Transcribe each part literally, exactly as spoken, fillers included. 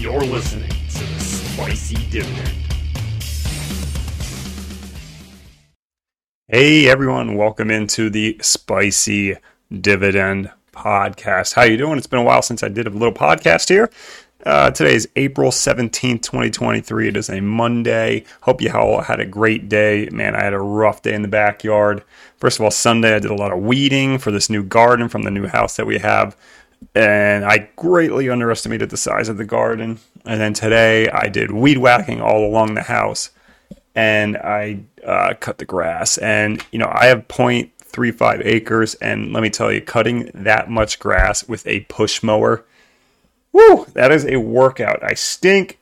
You're listening to the Spicy Dividend. Hey everyone, welcome into the Spicy Dividend podcast. How you doing? It's been a while since I did a little podcast here. Uh, today is April seventeenth, twenty twenty-three. It is a Monday. Hope you all had a great day. Man, I had a rough day in the backyard. First of all, Sunday I did a lot of weeding for this new garden from the new house that we have. And I greatly underestimated the size of the garden. And then today I did weed whacking all along the house. And I uh, cut the grass. And, you know, I have zero point three five acres. And let me tell you, cutting that much grass with a push mower, woo, that is a workout. I stink.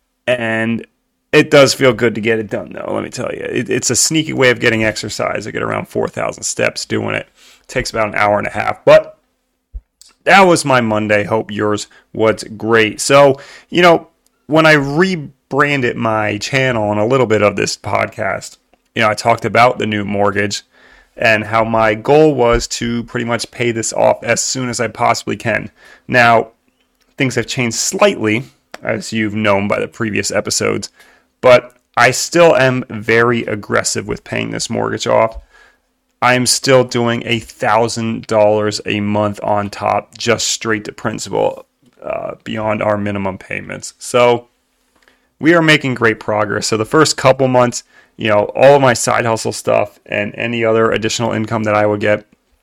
And it does feel good to get it done, though, let me tell you. It, it's a sneaky way of getting exercise. I get around four thousand steps doing it. It takes about an hour and a half. But that was my Monday. Hope yours was great. So, you know, when I rebranded my channel and a little bit of this podcast, you know, I talked about the new mortgage and how my goal was to pretty much pay this off as soon as I possibly can. Now, things have changed slightly, as you've known by the previous episodes, but I still am very aggressive with paying this mortgage off. I'm still doing a thousand dollars a month on top, just straight to principal, uh, beyond our minimum payments. So we are making great progress. So the first couple months, you know, all of my side hustle stuff and any other additional income that I would get,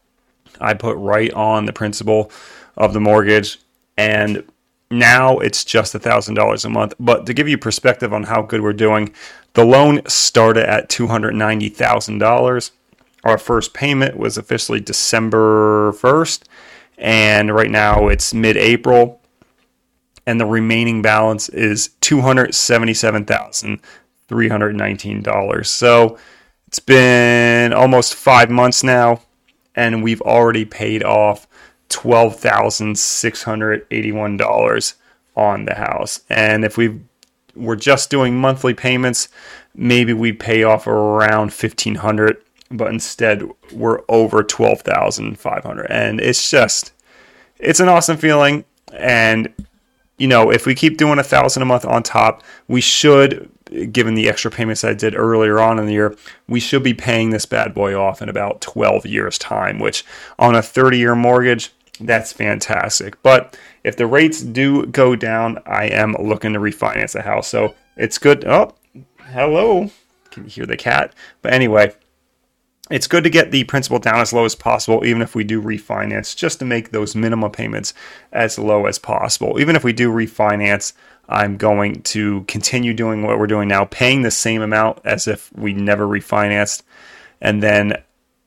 I put right on the principal of the mortgage. And now it's just a thousand dollars a month. But to give you perspective on how good we're doing, the loan started at two hundred ninety thousand dollars. Our first payment was officially December first, and right now it's mid-April, and the remaining balance is two hundred seventy-seven thousand three hundred nineteen dollars. So it's been almost five months now, and we've already paid off twelve thousand six hundred eighty-one dollars on the house. And if we were just doing monthly payments, maybe we'd pay off around fifteen hundred dollars. But instead, we're over twelve thousand five hundred dollars. And it's just, it's an awesome feeling. And, you know, if we keep doing one thousand dollars a month on top, we should, given the extra payments I did earlier on in the year, we should be paying this bad boy off in about twelve years' time, which on a thirty-year mortgage, that's fantastic. But if the rates do go down, I am looking to refinance the house. So it's good. Oh, hello. Can you hear the cat? But anyway, it's good to get the principal down as low as possible, even if we do refinance, just to make those minimum payments as low as possible. Even if we do refinance, I'm going to continue doing what we're doing now, paying the same amount as if we never refinanced, and then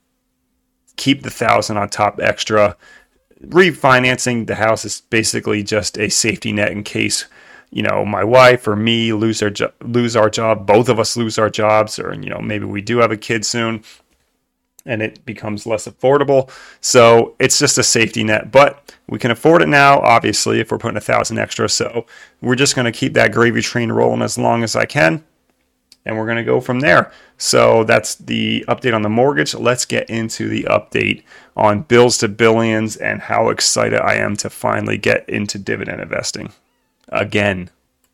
keep the thousand on top extra. Refinancing the house is basically just a safety net in case, you know, my wife or me lose our jo- lose our job, both of us lose our jobs, or, you know, maybe we do have a kid soon and it becomes less affordable. So it's just a safety net, but we can afford it now, obviously, if we're putting a thousand extra. So we're just going to keep that gravy train rolling as long as I can, and we're going to go from there. So that's the update on the mortgage. Let's get into the update on Bills to Billions and how excited I am to finally get into dividend investing again.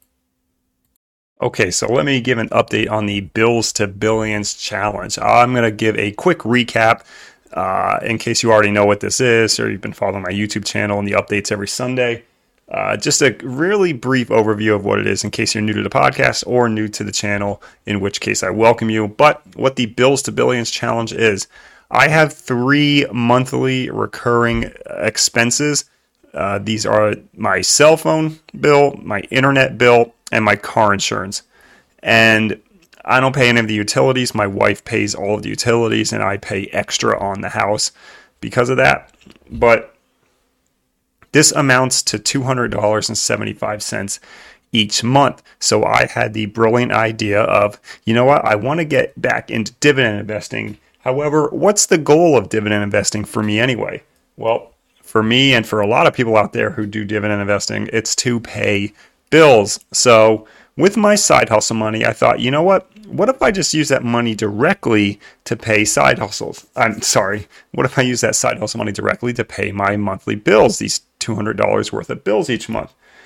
Okay, so let me give an update on the Bills to Billions challenge. I'm going to give a quick recap uh, in case you already know what this is or you've been following my YouTube channel and the updates every Sunday. Uh, just a really brief overview of what it is in case you're new to the podcast or new to the channel, in which case I welcome you. But what the Bills to Billions challenge is, I have three monthly recurring expenses. Uh, these are my cell phone bill, my internet bill, and my car insurance. And I don't pay any of the utilities. My wife pays all of the utilities, and I pay extra on the house because of that. But this amounts to two hundred dollars and seventy-five cents each month. So I had the brilliant idea of, you know what, I want to get back into dividend investing. However, what's the goal of dividend investing for me anyway? Well, for me and for a lot of people out there who do dividend investing, it's to pay bills. So with my side hustle money, I thought, you know what? What if I just use that money directly to pay side hustles? I'm sorry. What if I use that side hustle money directly to pay my monthly bills, these two hundred dollars worth of bills each month?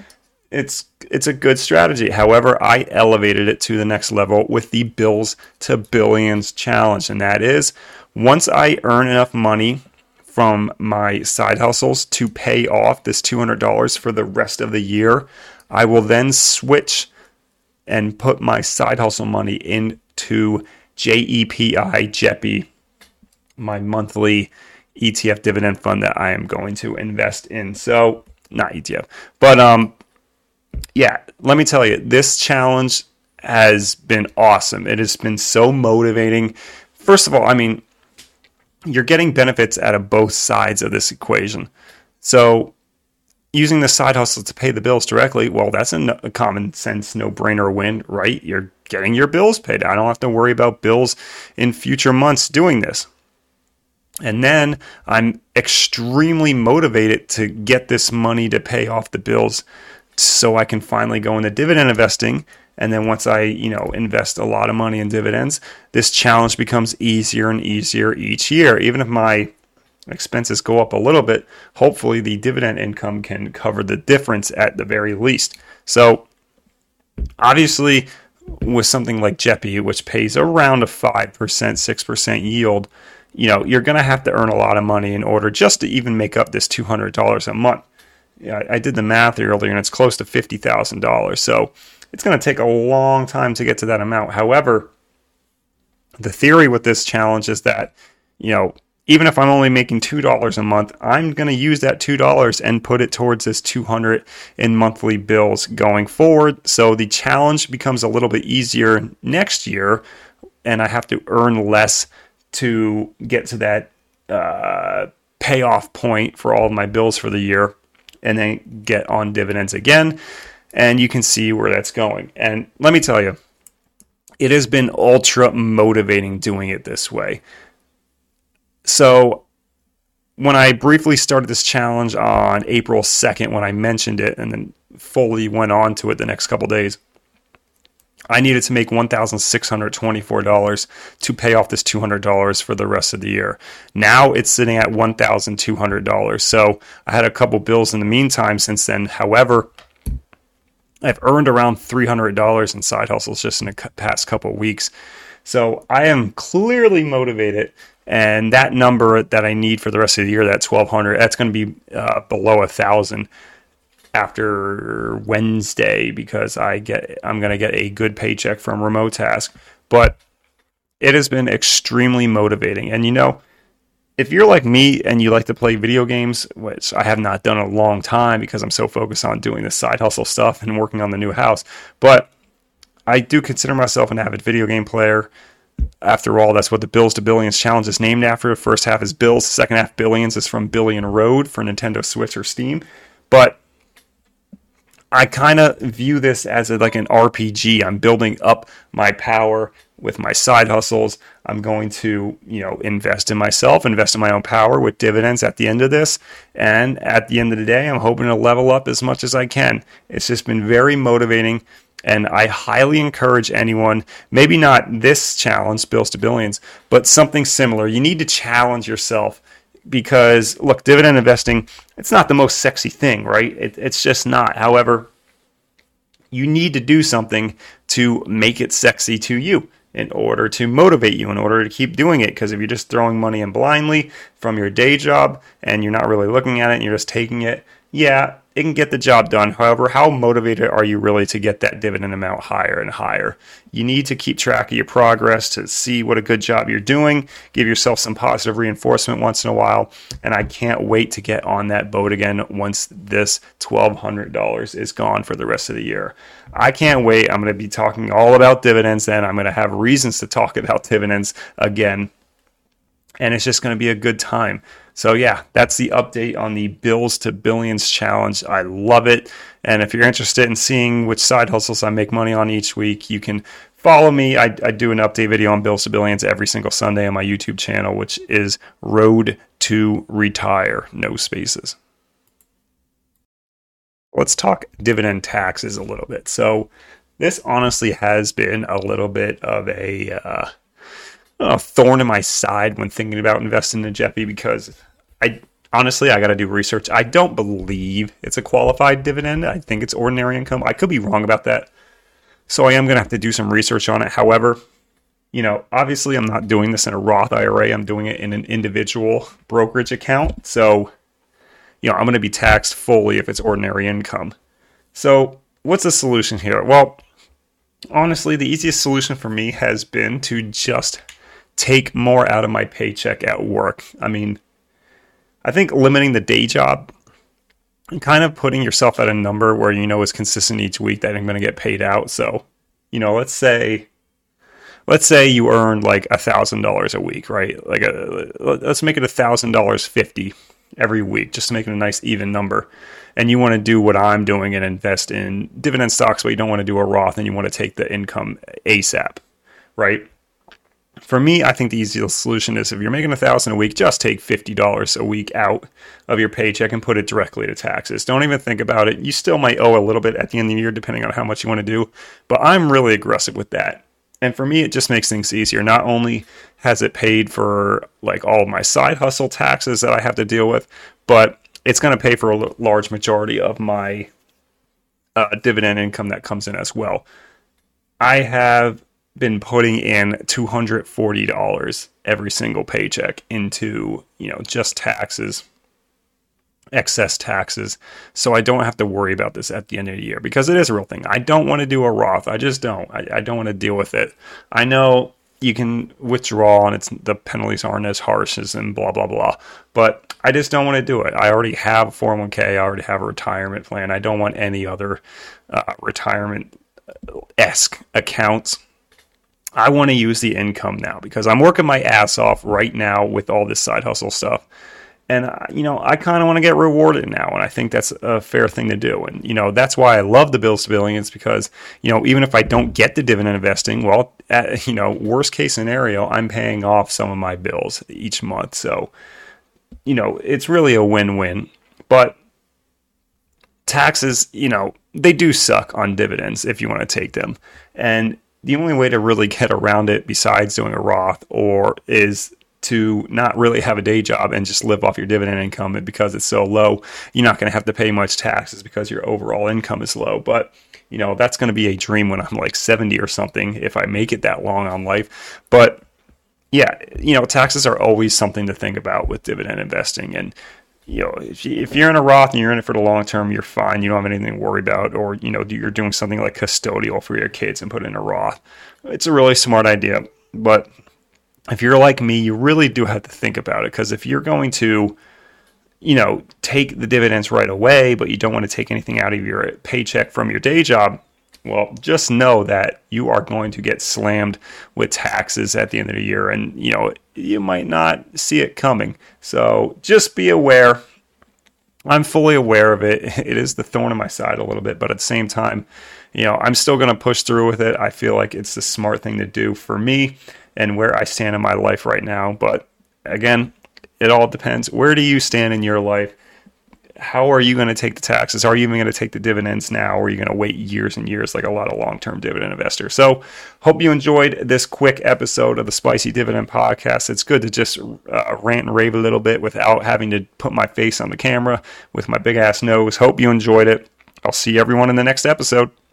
it's it's a good strategy. However, I elevated it to the next level with the Bills to Billions challenge, and that is once I earn enough money from my side hustles to pay off this two hundred dollars for the rest of the year, I will then switch and put my side hustle money into J E P I, JEPI, my monthly E T F dividend fund that I am going to invest in. So, not E T F, but um, yeah, let me tell you, this challenge has been awesome. It has been so motivating. First of all, I mean, you're getting benefits out of both sides of this equation. So using the side hustle to pay the bills directly, well, that's a, no, a common sense no-brainer win, right? You're getting your bills paid. I don't have to worry about bills in future months doing this. And then I'm extremely motivated to get this money to pay off the bills so I can finally go into dividend investing. And then once I, you know, invest a lot of money in dividends, this challenge becomes easier and easier each year. Even if my expenses go up a little bit, hopefully the dividend income can cover the difference at the very least. So obviously with something like JEPI, which pays around a five percent, six percent yield, you know, you're going to have to earn a lot of money in order just to even make up this two hundred dollars a month. Yeah, I did the math earlier and it's close to fifty thousand dollars. So it's going to take a long time to get to that amount. However, the theory with this challenge is that, you know, even if I'm only making two dollars a month, I'm going to use that two dollars and put it towards this two hundred dollars in monthly bills going forward. So the challenge becomes a little bit easier next year, and I have to earn less to get to that uh, payoff point for all of my bills for the year, and then get on dividends again. And you can see where that's going. And let me tell you, it has been ultra motivating doing it this way. So when I briefly started this challenge on April second, when I mentioned it and then fully went on to it the next couple days, I needed to make one thousand six hundred twenty-four dollars to pay off this two hundred dollars for the rest of the year. Now it's sitting at one thousand two hundred dollars. So I had a couple bills in the meantime since then. However, I've earned around three hundred dollars in side hustles just in the past couple of weeks. So I am clearly motivated, and that number that I need for the rest of the year, that twelve hundred, that's going to be uh, below a thousand after Wednesday, because I get I'm going to get a good paycheck from Remote Task. But it has been extremely motivating. And you know, if you're like me and you like to play video games, which I have not done in a long time because I'm so focused on doing the side hustle stuff and working on the new house, but I do consider myself an avid video game player. After all, that's what the Bills to Billions challenge is named after. The first half is Bills, the second half Billions is from Billion Road for Nintendo Switch or Steam. But I kind of view this as a, like an R P G. I'm building up my power with my side hustles. I'm going to, you know, invest in myself, invest in my own power with dividends at the end of this. And at the end of the day, I'm hoping to level up as much as I can. It's just been very motivating. And I highly encourage anyone, maybe not this challenge, Bills to Billions, but something similar. You need to challenge yourself because, look, dividend investing, it's not the most sexy thing, right? It, it's just not. However, you need to do something to make it sexy to you in order to motivate you, in order to keep doing it. Because if you're just throwing money in blindly from your day job and you're not really looking at it and you're just taking it, yeah, it can get the job done. However, how motivated are you really to get that dividend amount higher and higher? You need to keep track of your progress to see what a good job you're doing. Give yourself some positive reinforcement once in a while. And I can't wait to get on that boat again once this twelve hundred dollars is gone for the rest of the year. I can't wait. I'm going to be talking all about dividends then. I'm going to have reasons to talk about dividends again. And it's just going to be a good time. So yeah, that's the update on the Bills to Billions challenge. I love it. And if you're interested in seeing which side hustles I make money on each week, you can follow me. I, I do an update video on Bills to Billions every single Sunday on my YouTube channel, which is Road to Retire, no spaces. Let's talk dividend taxes a little bit. So this honestly has been a little bit of a uh, a thorn in my side when thinking about investing in JEPI, because I honestly, I got to do research. I don't believe it's a qualified dividend. I think it's ordinary income. I could be wrong about that. So I am going to have to do some research on it. However, you know, obviously I'm not doing this in a Roth I R A. I'm doing it in an individual brokerage account. So, you know, I'm going to be taxed fully if it's ordinary income. So what's the solution here? Well, honestly, the easiest solution for me has been to just take more out of my paycheck at work. I mean, I think limiting the day job and kind of putting yourself at a number where you know is consistent each week that I'm going to get paid out. So, you know, let's say, let's say you earn like a thousand dollars a week, right? Like, a, let's make it a thousand dollars fifty every week, just to make it a nice even number. And you want to do what I'm doing and invest in dividend stocks, but you don't want to do a Roth and you want to take the income ASAP, right? For me, I think the easiest solution is if you're making a thousand a week, just take fifty dollars a week out of your paycheck and put it directly to taxes. Don't even think about it. You still might owe a little bit at the end of the year, depending on how much you want to do. But I'm really aggressive with that. And for me, it just makes things easier. Not only has it paid for like all of my side hustle taxes that I have to deal with, but it's going to pay for a large majority of my uh, dividend income that comes in as well. I have been putting in two hundred forty dollars every single paycheck into, you know, just taxes, excess taxes. So I don't have to worry about this at the end of the year because it is a real thing. I don't want to do a Roth. I just don't. I, I don't want to deal with it. I know you can withdraw and it's the penalties aren't as harsh as and blah, blah, blah. But I just don't want to do it. I already have a four oh one k. I already have a retirement plan. I don't want any other uh, retirement-esque accounts. I want to use the income now because I'm working my ass off right now with all this side hustle stuff. And, uh, you know, I kind of want to get rewarded now. And I think that's a fair thing to do. And, you know, that's why I love the Bills to Billions because, you know, even if I don't get the dividend investing, well, at, you know, worst case scenario, I'm paying off some of my bills each month. So, you know, it's really a win-win. But taxes, you know, they do suck on dividends if you want to take them. And the only way to really get around it besides doing a Roth or is to not really have a day job and just live off your dividend income. And because it's so low, you're not going to have to pay much taxes because your overall income is low. But, you know, that's going to be a dream when I'm like seventy or something, if I make it that long on life. But yeah, you know, taxes are always something to think about with dividend investing. And, you know, if, you, if you're in a Roth and you're in it for the long term, you're fine. You don't have anything to worry about. Or, you know, you're doing something like custodial for your kids and put it in a Roth. It's a really smart idea. But if you're like me, you really do have to think about it. Because if you're going to, you know, take the dividends right away, but you don't want to take anything out of your paycheck from your day job, well, just know that you are going to get slammed with taxes at the end of the year. And, you know, you might not see it coming. So just be aware. I'm fully aware of it. It is the thorn in my side a little bit, but at the same time, you know, I'm still going to push through with it. I feel like it's the smart thing to do for me and where I stand in my life right now. But again, it all depends. Where do you stand in your life? How are you going to take the taxes? Are you even going to take the dividends now? Or are you going to wait years and years like a lot of long-term dividend investors? So hope you enjoyed this quick episode of the Spicy Dividend Podcast. It's good to just uh, rant and rave a little bit without having to put my face on the camera with my big ass nose. Hope you enjoyed it. I'll see everyone in the next episode.